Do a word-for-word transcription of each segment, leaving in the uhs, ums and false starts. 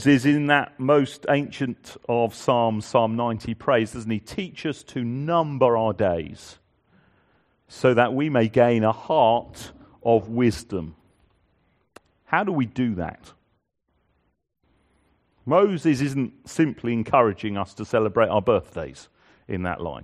Is in that most ancient of Psalms, Psalm ninety, prays, doesn't he? Teach us to number our days so that we may gain a heart of wisdom. How do we do that? Moses isn't simply encouraging us to celebrate our birthdays in that line.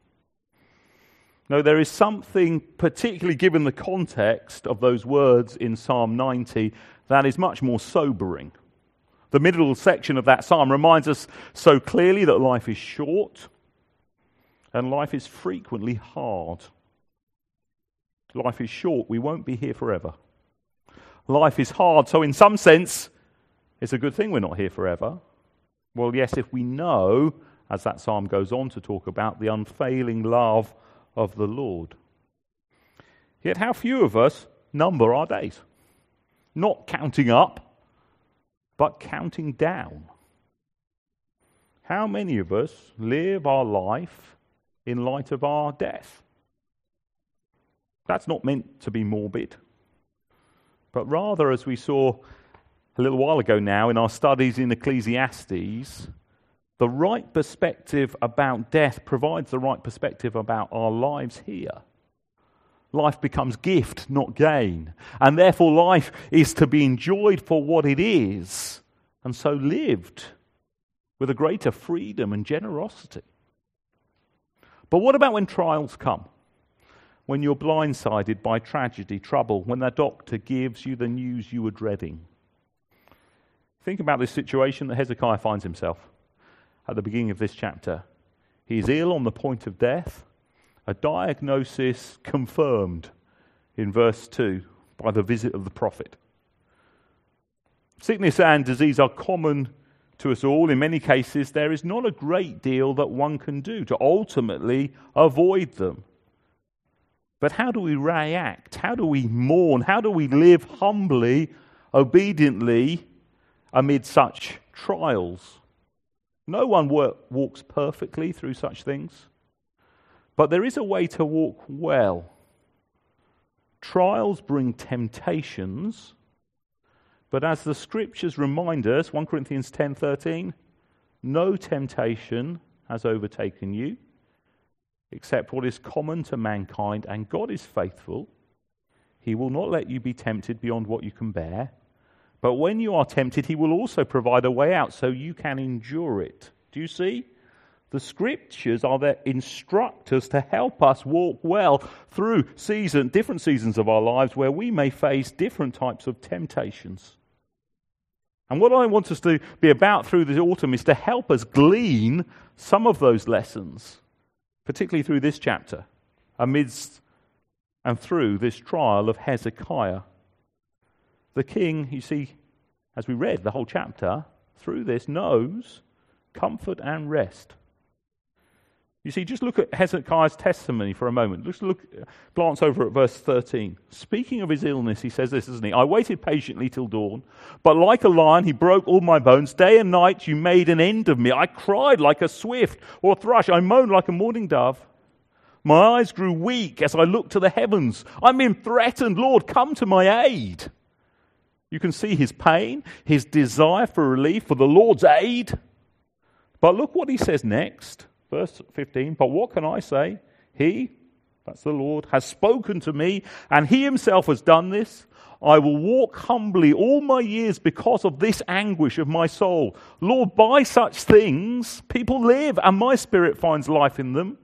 No, there is something, particularly given the context of those words in Psalm ninety, that is much more sobering. The middle section of that psalm reminds us so clearly that life is short and life is frequently hard. Life is short. We won't be here forever. Life is hard. So in some sense, it's a good thing we're not here forever. Well, yes, if we know, as that psalm goes on to talk about, the unfailing love of the Lord. Yet how few of us number our days? Not counting up, but counting down. How many of us live our life in light of our death? That's not meant to be morbid, but rather, as we saw a little while ago now in our studies in Ecclesiastes, the right perspective about death provides the right perspective about our lives here. Life becomes gift, not gain. And therefore life is to be enjoyed for what it is, and so lived with a greater freedom and generosity. But what about when trials come? When you're blindsided by tragedy, trouble, when the doctor gives you the news you were dreading? Think about this situation that Hezekiah finds himself at the beginning of this chapter. He is ill on the point of death. A diagnosis confirmed in verse two by the visit of the prophet. Sickness and disease are common to us all. In many cases, there is not a great deal that one can do to ultimately avoid them. But how do we react? How do we mourn? How do we live humbly, obediently amid such trials? No one walks perfectly through such things. But there is a way to walk well. Trials bring temptations, but as the scriptures remind us, First Corinthians ten thirteen, no temptation has overtaken you, except what is common to mankind, and God is faithful. He will not let you be tempted beyond what you can bear, but when you are tempted, he will also provide a way out so you can endure it. Do you see? The scriptures are there instructors to help us walk well through season, different seasons of our lives where we may face different types of temptations. And what I want us to be about through the autumn is to help us glean some of those lessons, particularly through this chapter, amidst and through this trial of Hezekiah. The king, you see, as we read the whole chapter, through this knows comfort and rest. You see, just look at Hezekiah's testimony for a moment. Just look, glance over at verse thirteen. Speaking of his illness, he says this, doesn't he? I waited patiently till dawn, but like a lion, he broke all my bones. Day and night you made an end of me. I cried like a swift or thrush. I moaned like a mourning dove. My eyes grew weak as I looked to the heavens. I'm being threatened. Lord, come to my aid. You can see his pain, his desire for relief, for the Lord's aid. But look what he says next. Verse fifteen, but what can I say? He, that's the Lord, has spoken to me, and he himself has done this. I will walk humbly all my years because of this anguish of my soul. Lord, by such things people live, and my spirit finds life in them.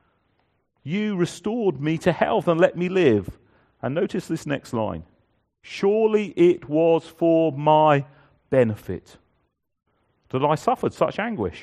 You restored me to health and let me live. And notice this next line. Surely it was for my benefit that I suffered such anguish.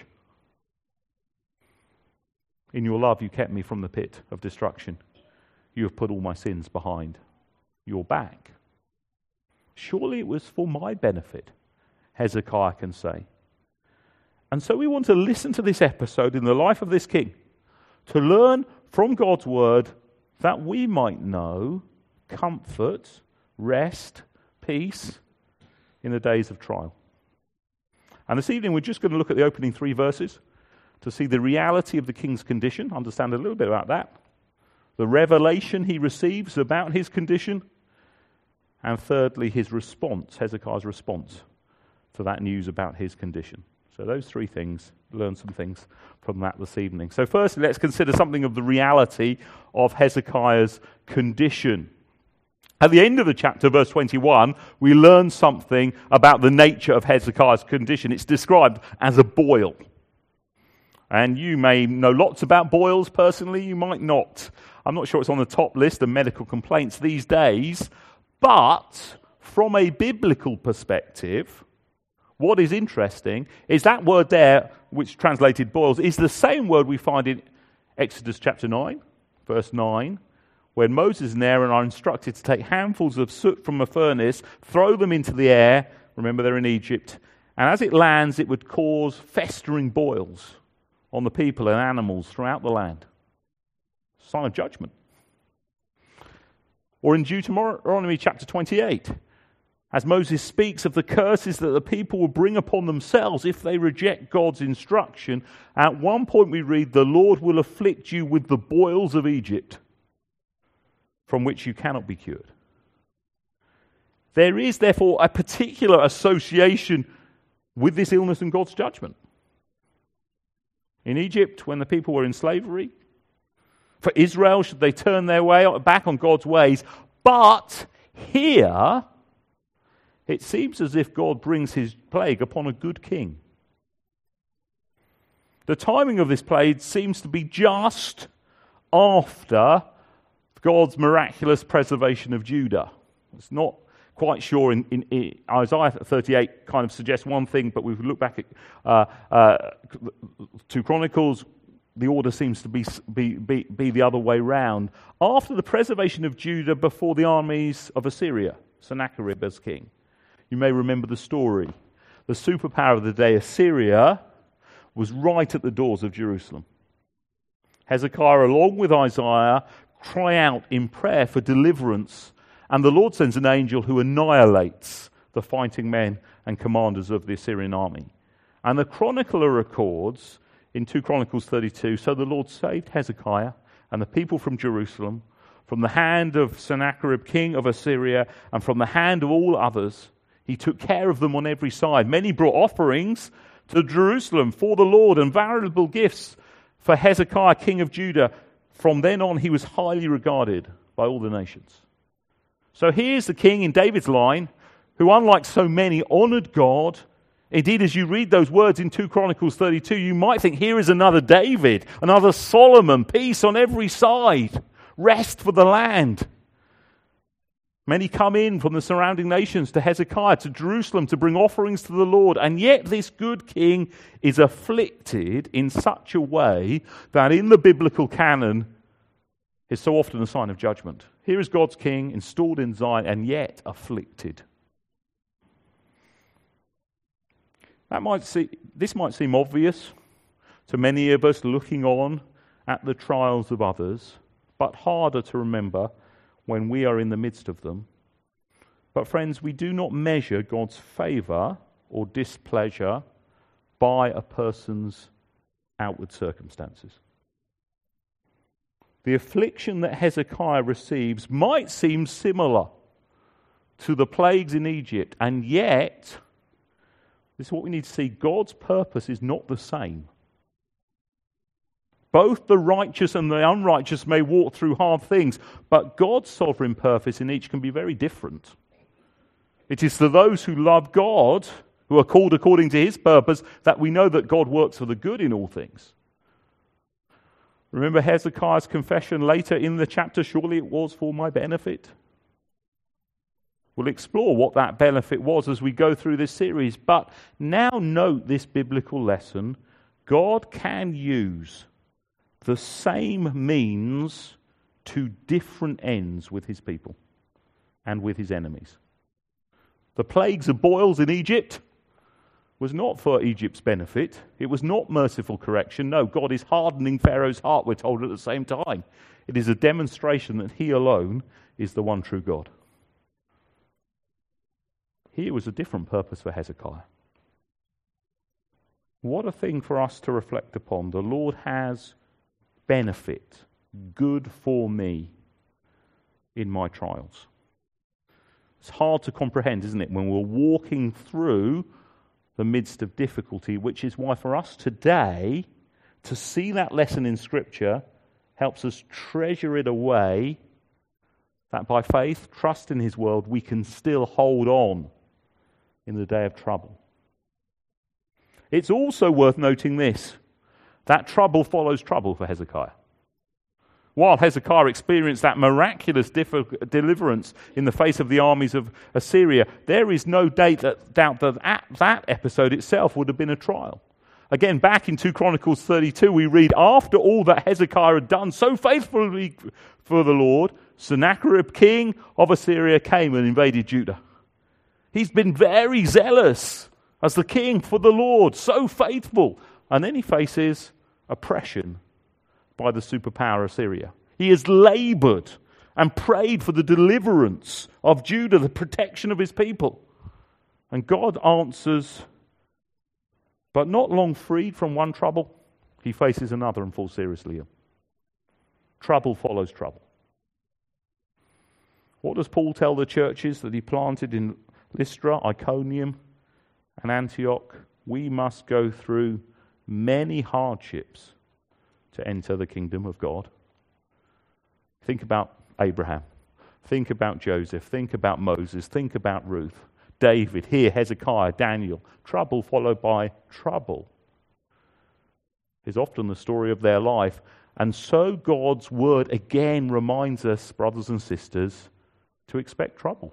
In your love you kept me from the pit of destruction. You have put all my sins behind your back. Surely it was for my benefit, Hezekiah can say. And so we want to listen to this episode in the life of this king, to learn from God's word that we might know comfort, rest, peace in the days of trial. And this evening we're just going to look at the opening three verses to see the reality of the king's condition, understand a little bit about that, the revelation he receives about his condition, and thirdly, his response, Hezekiah's response to that news about his condition. So those three things, learn some things from that this evening. So firstly, let's consider something of the reality of Hezekiah's condition. At the end of the chapter, verse twenty-one, we learn something about the nature of Hezekiah's condition. It's described as a boil. And you may know lots about boils personally, you might not. I'm not sure it's on the top list of medical complaints these days, but from a biblical perspective, what is interesting is that word there, which translated boils, is the same word we find in Exodus chapter nine, verse nine, when Moses and Aaron are instructed to take handfuls of soot from a furnace, throw them into the air, remember they're in Egypt, and as it lands, it would cause festering boils on the people and animals throughout the land. Sign of judgment. Or in Deuteronomy chapter twenty-eight, as Moses speaks of the curses that the people will bring upon themselves if they reject God's instruction, at one point we read, "The Lord will afflict you with the boils of Egypt, from which you cannot be cured." There is therefore a particular association with this illness and God's judgment. In Egypt, when the people were in slavery, for Israel, should they turn their way back on God's ways, but here, it seems as if God brings his plague upon a good king. The timing of this plague seems to be just after God's miraculous preservation of Judah. It's not quite sure. In, in, in Isaiah thirty-eight kind of suggests one thing, but we've looked back at uh, uh, two Chronicles, the order seems to be, be, be, be the other way round. After the preservation of Judah before the armies of Assyria, Sennacherib as king. You may remember the story. The superpower of the day, Assyria, was right at the doors of Jerusalem. Hezekiah, along with Isaiah, cry out in prayer for deliverance, and the Lord sends an angel who annihilates the fighting men and commanders of the Assyrian army. And the chronicler records in two Chronicles thirty-two, "So the Lord saved Hezekiah and the people from Jerusalem from the hand of Sennacherib, king of Assyria, and from the hand of all others. He took care of them on every side. Many brought offerings to Jerusalem for the Lord and valuable gifts for Hezekiah, king of Judah. From then on, he was highly regarded by all the nations." So here's the king in David's line who, unlike so many, honored God. Indeed, as you read those words in two Chronicles thirty-two, you might think, here is another David, another Solomon, peace on every side, rest for the land. Many come in from the surrounding nations to Hezekiah, to Jerusalem, to bring offerings to the Lord. And yet this good king is afflicted in such a way that in the biblical canon is so often a sign of judgment. Here is God's king installed in Zion and yet afflicted. That might see, this might seem obvious to many of us looking on at the trials of others, but harder to remember when we are in the midst of them. But friends, we do not measure God's favor or displeasure by a person's outward circumstances. The affliction that Hezekiah receives might seem similar to the plagues in Egypt, and yet, this is what we need to see, God's purpose is not the same. Both the righteous and the unrighteous may walk through hard things, but God's sovereign purpose in each can be very different. It is to those who love God, who are called according to his purpose, that we know that God works for the good in all things. Remember Hezekiah's confession later in the chapter, "Surely it was for my benefit." We'll explore what that benefit was as we go through this series. But now note this biblical lesson. God can use the same means to different ends with his people and with his enemies. The plagues of boils in Egypt was not for Egypt's benefit. It was not merciful correction. No, God is hardening Pharaoh's heart, we're told at the same time. It is a demonstration that he alone is the one true God. Here was a different purpose for Hezekiah. What a thing for us to reflect upon. The Lord has benefit, good for me in my trials. It's hard to comprehend, isn't it, when we're walking through the midst of difficulty, which is why for us today, to see that lesson in Scripture helps us treasure it away, that by faith, trust in his word, we can still hold on in the day of trouble. It's also worth noting this, that trouble follows trouble for Hezekiah. While Hezekiah experienced that miraculous diff- deliverance in the face of the armies of Assyria, there is no doubt that, doubt that at that episode itself would have been a trial. Again, back in Second Chronicles thirty-two, we read, after all that Hezekiah had done so faithfully for the Lord, Sennacherib, king of Assyria, came and invaded Judah. He's been very zealous as the king for the Lord, so faithful. And then he faces oppression by the superpower Assyria. He has labored and prayed for the deliverance of Judah, the protection of his people. And God answers, but not long freed from one trouble, he faces another and falls seriously ill. Trouble follows trouble. What does Paul tell the churches that he planted in Lystra, Iconium, and Antioch? We must go through many hardships to enter the kingdom of God. Think about Abraham. Think about Joseph. Think about Moses. Think about Ruth. David, here, Hezekiah, Daniel. Trouble followed by trouble is often the story of their life. And so God's word again reminds us, brothers and sisters, to expect trouble.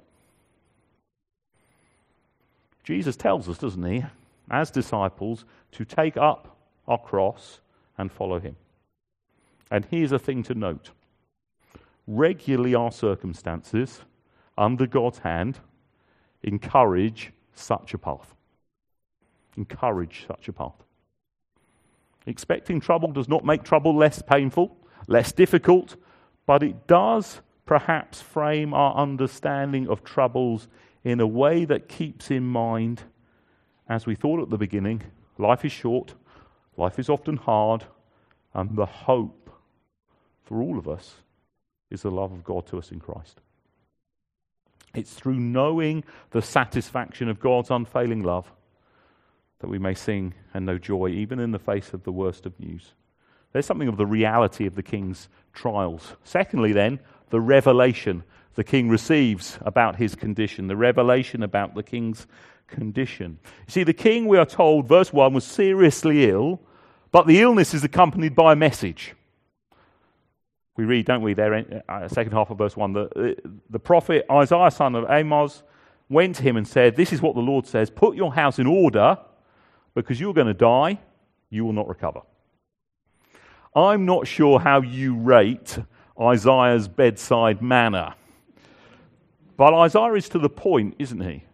Jesus tells us, doesn't he, as disciples, to take up our cross and follow him. And here's a thing to note. Regularly our circumstances, under God's hand, encourage such a path. Encourage such a path. Expecting trouble does not make trouble less painful, less difficult, but it does perhaps frame our understanding of troubles in a way that keeps in mind, as we thought at the beginning, life is short, life is often hard, and the hope for all of us is the love of God to us in Christ. It's through knowing the satisfaction of God's unfailing love that we may sing and know joy, even in the face of the worst of news. There's something of the reality of the king's trials. Secondly, then, the revelation the king receives about his condition, the revelation about the king's condition. You see, the king, we are told, verse one, was seriously ill, but the illness is accompanied by a message. We read, don't we, there, uh, second half of verse one, the, the prophet Isaiah, son of Amos, went to him and said, this is what the Lord says, put your house in order, because you're going to die, you will not recover. I'm not sure how you rate Isaiah's bedside manner, but Isaiah is to the point, isn't he?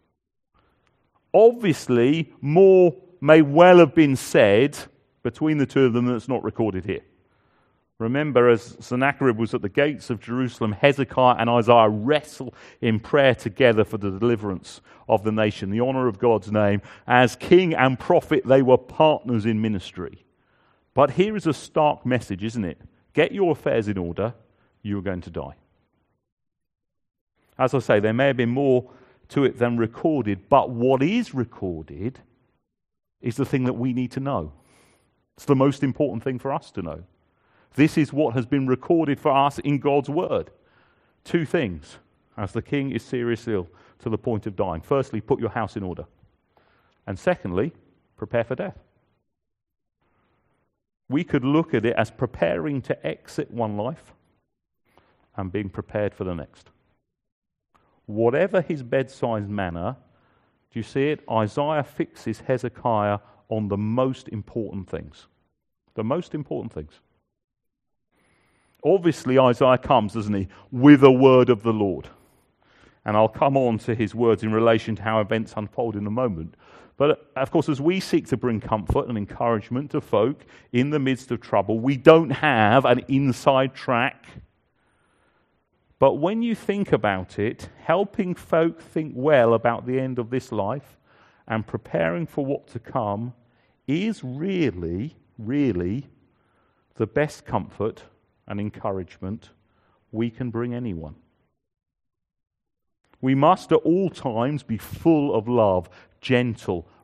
Obviously, more may well have been said between the two of them that's not recorded here. Remember, as Sennacherib was at the gates of Jerusalem, Hezekiah and Isaiah wrestle in prayer together for the deliverance of the nation, the honor of God's name. As king and prophet, they were partners in ministry. But here is a stark message, isn't it? Get your affairs in order, you are going to die. As I say, there may have been more to it than recorded, but what is recorded is the thing that we need to know. It's the most important thing for us to know. This is what has been recorded for us in God's word. Two things, as the king is seriously ill to the point of dying. Firstly, put your house in order. And secondly, prepare for death. We could look at it as preparing to exit one life and being prepared for the next. Whatever his bedside manner, do you see it? Isaiah fixes Hezekiah on the most important things. The most important things. Obviously, Isaiah comes, doesn't he, with a word of the Lord. And I'll come on to his words in relation to how events unfold in a moment. But, of course, as we seek to bring comfort and encouragement to folk in the midst of trouble, we don't have an inside track. But when you think about it, helping folk think well about the end of this life and preparing for what to come is really, really the best comfort and encouragement we can bring anyone. We must at all times be full of love, gentle,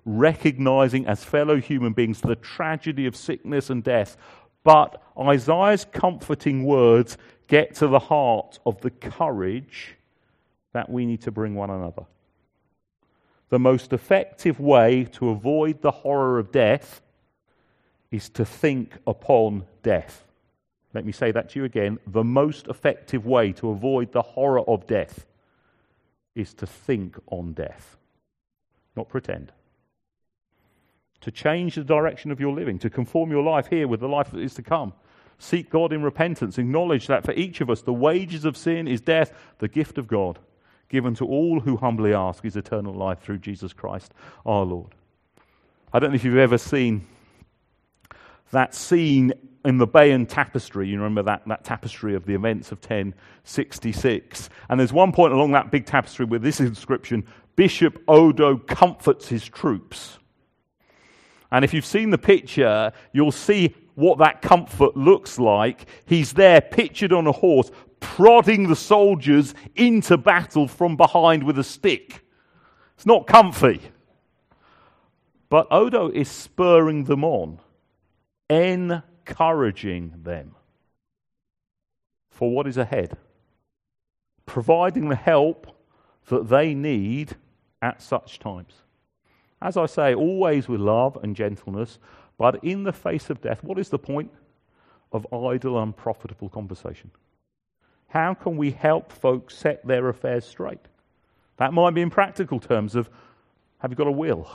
recognizing as fellow human beings the tragedy of sickness and death. But Isaiah's comforting words get to the heart of the courage that we need to bring one another. The most effective way to avoid the horror of death is to think upon death. Let me say that to you again. The most effective way to avoid the horror of death is to think on death, not pretend. To change the direction of your living, to conform your life here with the life that is to come. Seek God in repentance. Acknowledge that for each of us, the wages of sin is death, the gift of God, given to all who humbly ask, is eternal life through Jesus Christ our Lord. I don't know if you've ever seen that scene in the Bayeux Tapestry. You remember that, that tapestry of the events of ten sixty-six. And there's one point along that big tapestry with this inscription, Bishop Odo comforts his troops. And if you've seen the picture, you'll see what that comfort looks like. He's there pictured on a horse, prodding the soldiers into battle from behind with a stick. It's not comfy. But Odo is spurring them on, encouraging them for what is ahead, providing the help that they need at such times. As I say, always with love and gentleness, but in the face of death, what is the point of idle, unprofitable conversation? How can we help folks set their affairs straight? That might be in practical terms of, have you got a will?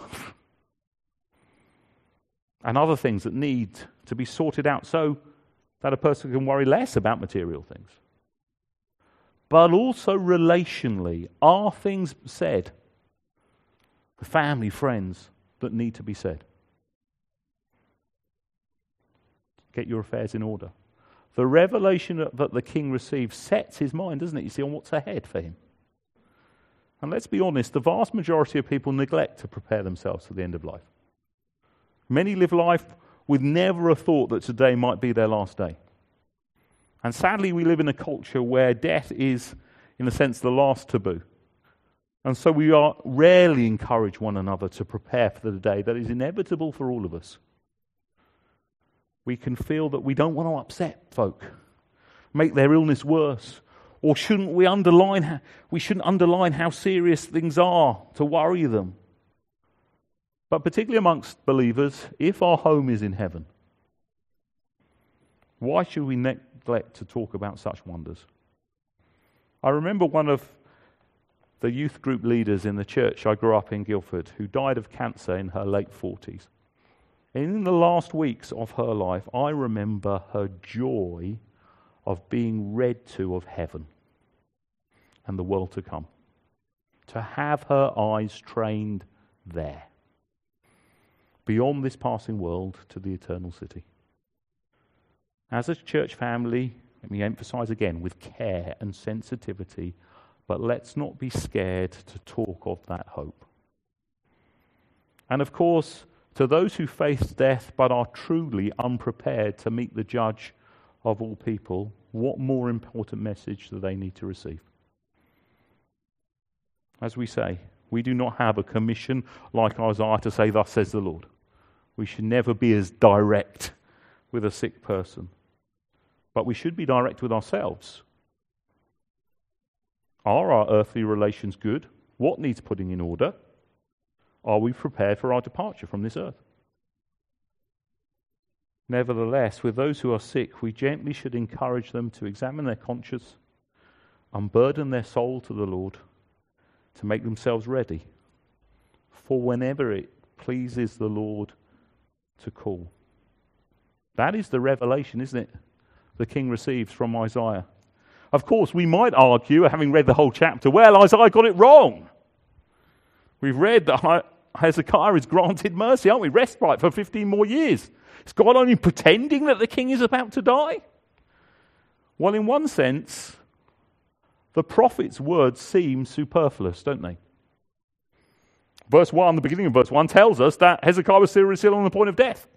And other things that need to be sorted out so that a person can worry less about material things. But also relationally, are things said? The family, friends that need to be said. Get your affairs in order. The revelation that the king receives sets his mind, doesn't it? You see, on what's ahead for him. And let's be honest, the vast majority of people neglect to prepare themselves for the end of life. Many live life with never a thought that today might be their last day. And sadly, we live in a culture where death is, in a sense, the last taboo. And so we are rarely encourage one another to prepare for the day that is inevitable for all of us. We can feel that we don't want to upset folk, make their illness worse, or shouldn't we underline? We shouldn't underline how serious things are to worry them. But particularly amongst believers, if our home is in heaven, why should we neglect to talk about such wonders? I remember one of the youth group leaders in the church I grew up in, Guildford, who died of cancer in her late forties. And in the last weeks of her life, I remember her joy of being read to of heaven and the world to come. To have her eyes trained there, beyond this passing world to the eternal city. As a church family, let me emphasize again, with care and sensitivity, but let's not be scared to talk of that hope. And of course, to those who face death but are truly unprepared to meet the judge of all people, what more important message do they need to receive? As we say, we do not have a commission like Isaiah to say, thus says the Lord. We should never be as direct with a sick person. But we should be direct with ourselves. Are our earthly relations good? What needs putting in order? Are we prepared for our departure from this earth? Nevertheless, with those who are sick, we gently should encourage them to examine their conscience, unburden their soul to the Lord, to make themselves ready for whenever it pleases the Lord to call. That is the revelation, isn't it, the king receives from Isaiah. Of course, we might argue, having read the whole chapter, well, Isaiah got it wrong. We've read that Hezekiah is granted mercy, aren't we? Respite for fifteen more years. Is God only pretending that the king is about to die? Well, in one sense, the prophet's words seem superfluous, don't they? Verse one, the beginning of verse one, tells us that Hezekiah was still on the point of death.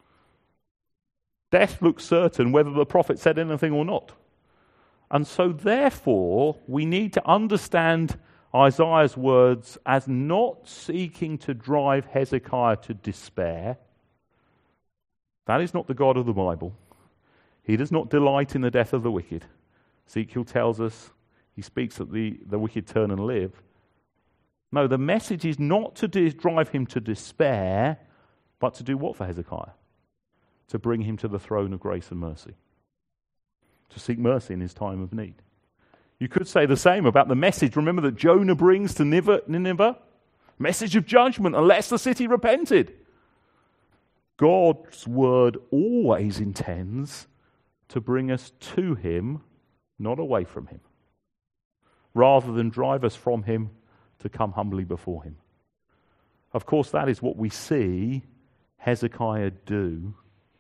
Death looks certain whether the prophet said anything or not. And so therefore, we need to understand Isaiah's words as not seeking to drive Hezekiah to despair. That is not the God of the Bible. He does not delight in the death of the wicked. Ezekiel tells us, he speaks that the, the wicked turn and live. No, the message is not to de- drive him to despair, but to do what for Hezekiah? To bring him to the throne of grace and mercy. To seek mercy in his time of need. You could say the same about the message, remember, that Jonah brings to Nineveh? Message of judgment, unless the city repented. God's word always intends to bring us to him, not away from him, rather than drive us from him to come humbly before him. Of course, that is what we see Hezekiah do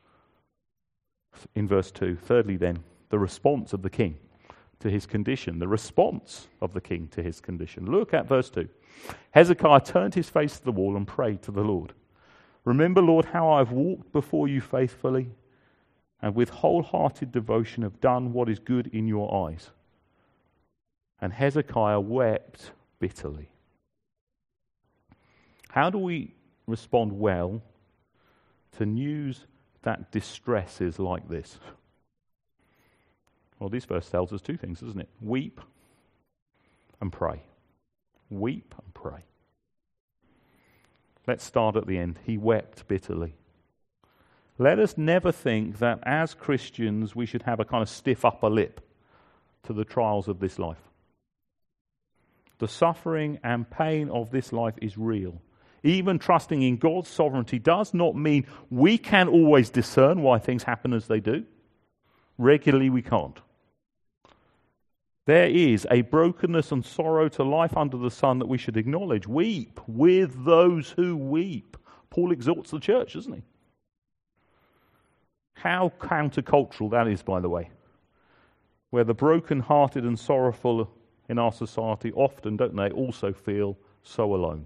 in verse two. Thirdly then, the response of the king to his condition. The response of the king to his condition. Look at verse two. Hezekiah turned his face to the wall and prayed to the Lord. Remember, Lord, how I have walked before you faithfully and with wholehearted devotion have done what is good in your eyes. And Hezekiah wept bitterly. How do we respond well to news that distresses like this? Well, this verse tells us two things, doesn't it? Weep and pray. Weep and pray. Let's start at the end. He wept bitterly. Let us never think that as Christians we should have a kind of stiff upper lip to the trials of this life. The suffering and pain of this life is real. Even trusting in God's sovereignty does not mean we can always discern why things happen as they do. Regularly we can't. There is a brokenness and sorrow to life under the sun that we should acknowledge. Weep with those who weep. Paul exhorts the church, doesn't he? How countercultural that is, by the way. Where the broken-hearted and sorrowful in our society often, don't they, also feel so alone.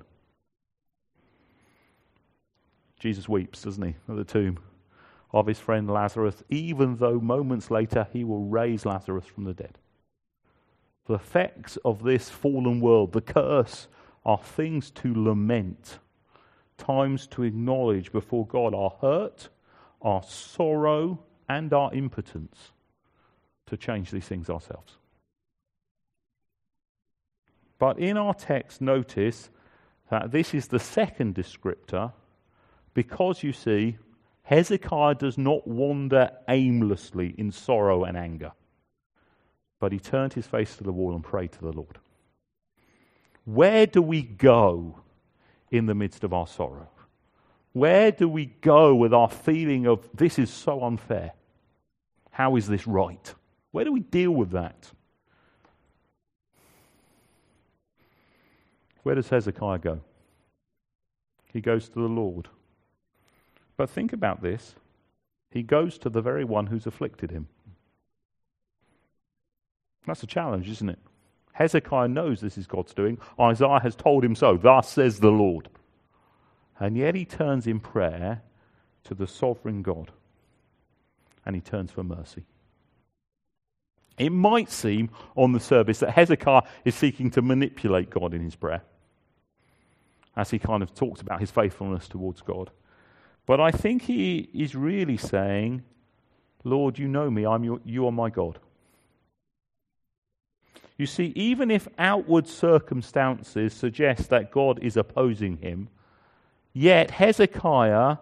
Jesus weeps, doesn't he, at the tomb of his friend Lazarus, even though moments later he will raise Lazarus from the dead. The effects of this fallen world, the curse, are things to lament, times to acknowledge before God our hurt, our sorrow, and our impotence to change these things ourselves. But in our text, notice that this is the second descriptor because, you see, Hezekiah does not wander aimlessly in sorrow and anger, but he turned his face to the wall and prayed to the Lord. Where do we go in the midst of our sorrow? Where do we go with our feeling of this is so unfair? How is this right? Where do we deal with that? Where does Hezekiah go? He goes to the Lord. But think about this. He goes to the very one who's afflicted him. That's a challenge, isn't it? Hezekiah knows this is God's doing. Isaiah has told him so. Thus says the Lord. And yet he turns in prayer to the sovereign God. And he turns for mercy. It might seem on the surface that Hezekiah is seeking to manipulate God in his prayer, as he kind of talks about his faithfulness towards God. But I think he is really saying, Lord, you know me, I'm your, you are my God. You see, even if outward circumstances suggest that God is opposing him, yet Hezekiah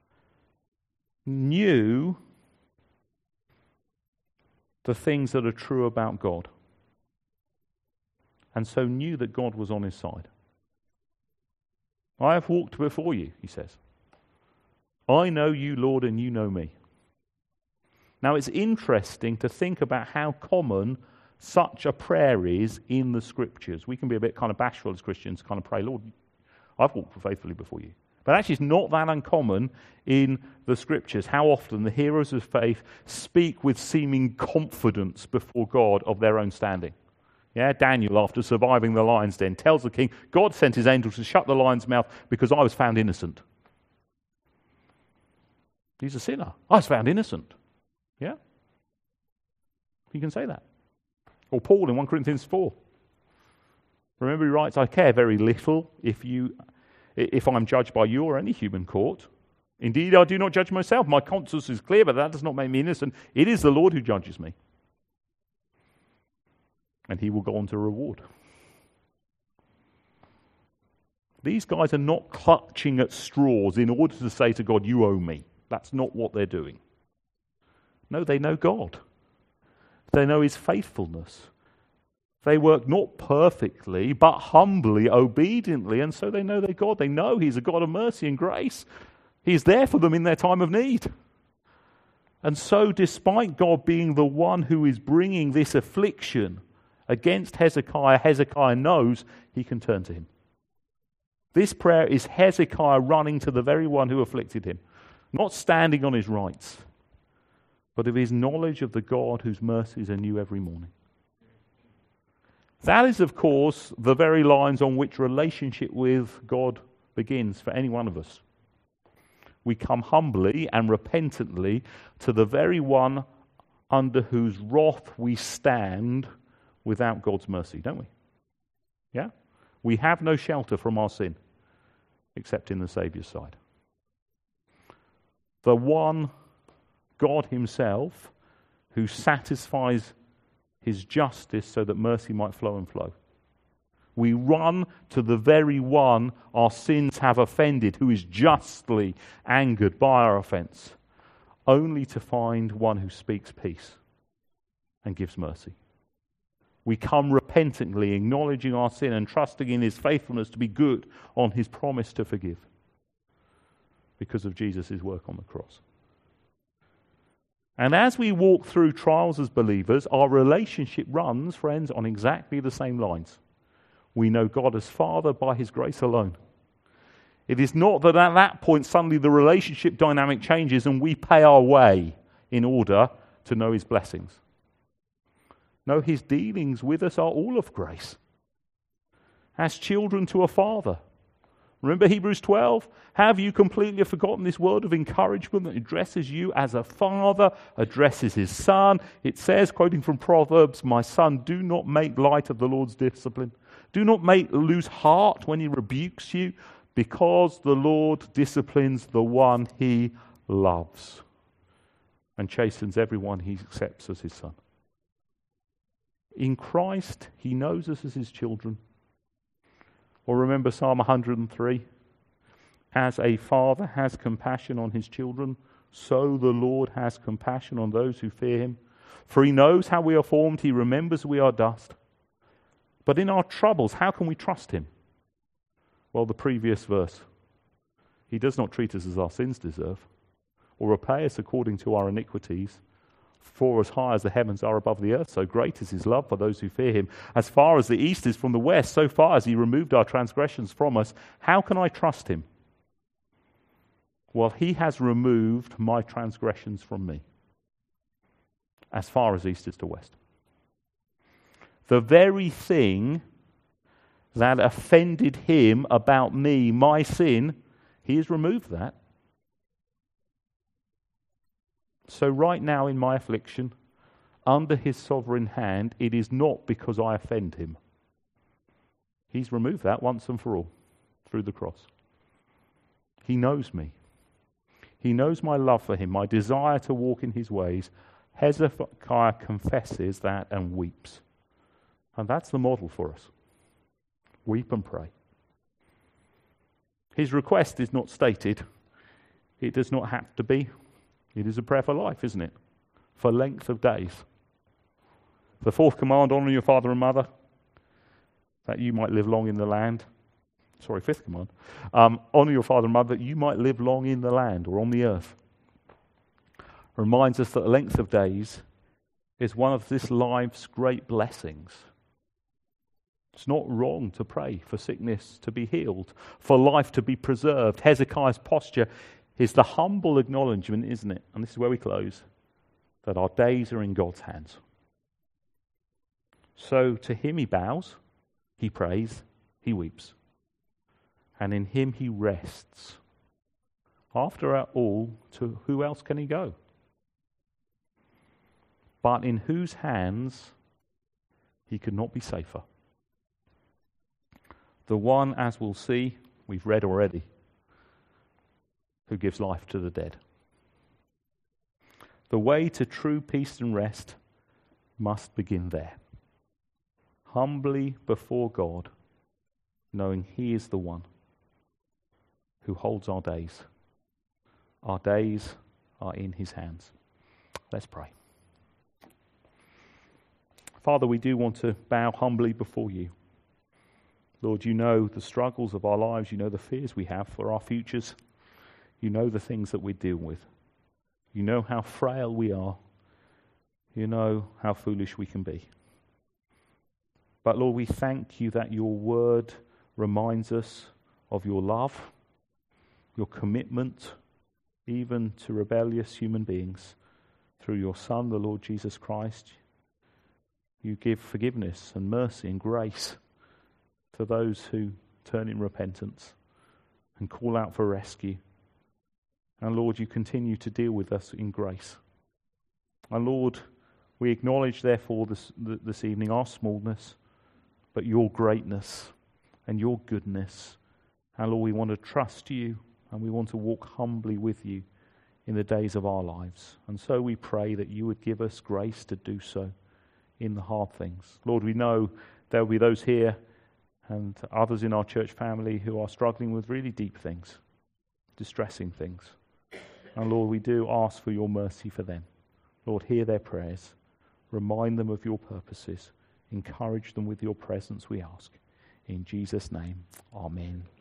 knew the things that are true about God, and so knew that God was on his side. I have walked before you, he says. I know you, Lord, and you know me. Now, it's interesting to think about how common such a prayer is in the Scriptures. We can be a bit kind of bashful as Christians, kind of pray, Lord, I've walked faithfully before you. But actually, it's not that uncommon in the Scriptures how often the heroes of faith speak with seeming confidence before God of their own standing. Yeah, Daniel, after surviving the lion's den, tells the king, God sent his angel to shut the lion's mouth because I was found innocent. He's a sinner. I was found innocent. Yeah? You can say that. Or Paul in First Corinthians four. Remember, he writes, I care very little if you, if I'm judged by you or any human court. Indeed, I do not judge myself. My conscience is clear, but that does not make me innocent. It is the Lord who judges me. And he will go on to reward. These guys are not clutching at straws in order to say to God, you owe me. That's not what they're doing. No, they know God. They know his faithfulness. They work not perfectly, but humbly, obediently, and so they know their God. They know he's a God of mercy and grace. He's there for them in their time of need. And so, despite God being the one who is bringing this affliction against Hezekiah, Hezekiah knows he can turn to him. This prayer is Hezekiah running to the very one who afflicted him, not standing on his rights, but of his knowledge of the God whose mercies are new every morning. That is, of course, the very lines on which relationship with God begins for any one of us. We come humbly and repentantly to the very one under whose wrath we stand without God's mercy, don't we? Yeah? We have no shelter from our sin except in the Saviour's side. The one, God himself, who satisfies his justice so that mercy might flow and flow. We run to the very one our sins have offended, who is justly angered by our offense, only to find one who speaks peace and gives mercy. We come repentantly, acknowledging our sin and trusting in his faithfulness to be good on his promise to forgive because of Jesus' work on the cross. And as we walk through trials as believers, our relationship runs, friends, on exactly the same lines. We know God as Father by his grace alone. It is not that at that point suddenly the relationship dynamic changes and we pay our way in order to know his blessings. No, his dealings with us are all of grace. As children to a father. Remember Hebrews twelve? Have you completely forgotten this word of encouragement that addresses you as a father addresses his son? It says, quoting from Proverbs, my son, do not make light of the Lord's discipline. Do not make lose heart when he rebukes you, because the Lord disciplines the one he loves and chastens everyone he accepts as his son. In Christ, he knows us as his children. Or remember Psalm one hundred three? As a father has compassion on his children, so the Lord has compassion on those who fear him. For he knows how we are formed, he remembers we are dust. But in our troubles, how can we trust him? Well, the previous verse. He does not treat us as our sins deserve, or repay us according to our iniquities. For as high as the heavens are above the earth, so great is his love for those who fear him. As far as the east is from the west, so far as he removed our transgressions from us, how can I trust him? Well, he has removed my transgressions from me, as far as east is to west. The very thing that offended him about me, my sin, he has removed that. So right now in my affliction, under his sovereign hand, it is not because I offend him. He's removed that once and for all through the cross. He knows me. He knows my love for him, my desire to walk in his ways. Hezekiah confesses that and weeps. And that's the model for us. Weep and pray. His request is not stated. It does not have to be. It is a prayer for life, isn't it? For length of days. The fourth command, honor your father and mother, that you might live long in the land. Sorry, fifth command. Um, honor your father and mother, that you might live long in the land or on the earth. Reminds us that the length of days is one of this life's great blessings. It's not wrong to pray for sickness to be healed, for life to be preserved. Hezekiah's posture is the humble acknowledgement, isn't it? And this is where we close, that our days are in God's hands. So to him he bows, he prays, he weeps. And in him he rests. After all, to who else can he go? But in whose hands he could not be safer. The one, as we'll see, we've read already, who gives life to the dead. The way to true peace and rest must begin there. Humbly before God, knowing He is the one who holds our days. Our days are in His hands. Let's pray. Father, we do want to bow humbly before You. Lord, You know the struggles of our lives. You know the fears we have for our futures. You know the things that we deal with. You know how frail we are. You know how foolish we can be. But Lord, we thank You that Your word reminds us of Your love, Your commitment, even to rebellious human beings. Through Your Son, the Lord Jesus Christ, You give forgiveness and mercy and grace to those who turn in repentance and call out for rescue. And Lord, You continue to deal with us in grace. And Lord, we acknowledge therefore this, this evening our smallness, but Your greatness and Your goodness. And Lord, we want to trust You and we want to walk humbly with You in the days of our lives. And so we pray that You would give us grace to do so in the hard things. Lord, we know there will be those here and others in our church family who are struggling with really deep things, distressing things. And Lord, we do ask for Your mercy for them. Lord, hear their prayers. Remind them of Your purposes. Encourage them with Your presence, we ask. In Jesus' name, amen.